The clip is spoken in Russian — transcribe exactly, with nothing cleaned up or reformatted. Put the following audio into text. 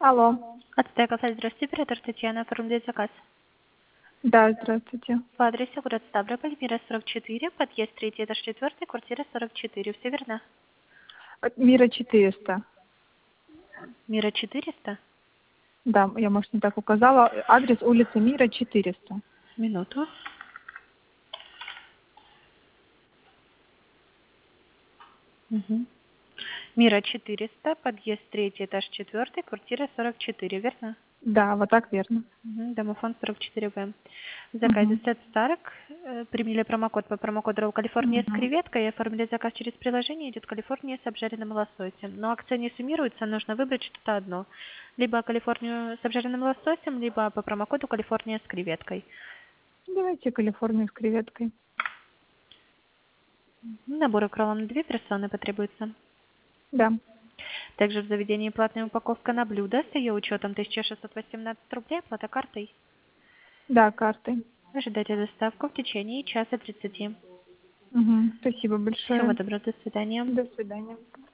Алло. Ацтека, здравствуйте, оператор Татьяна, оформляет заказ. Да, здравствуйте. По адресу город Ставрополь, Мира сорок четыре, подъезд третий, этаж четвертый, квартира сорок четыре. Все верно? От Мира четыреста. Мира четыреста? Да, я, может, не так указала. Адрес улицы Мира четыреста. Минуту. Угу. Мира четыреста, подъезд третий, этаж четвертый, квартира сорок четыре, верно? Да, вот так верно. Угу. Домофон сорок четыре В. В заказе Угу. сет Старок. Э, Применили промокод по промокоду Ролл Калифорния с Угу. креветкой и оформили заказ через приложение. Идет Калифорния с обжаренным лососем. Но акция не суммируется, нужно выбрать что-то одно. Либо Калифорнию с обжаренным лососем, либо по промокоду Калифорния с креветкой. Давайте Калифорнию с креветкой. Набор кролла на две персоны потребуется. Да. Также в заведении платная упаковка на блюдо с ее учетом тысяча шестьсот восемнадцать рублей, оплата картой. Да, картой. Ожидайте доставку в течение часа тридцати. Угу. Спасибо Всего большое. доброго, до свидания. До свидания.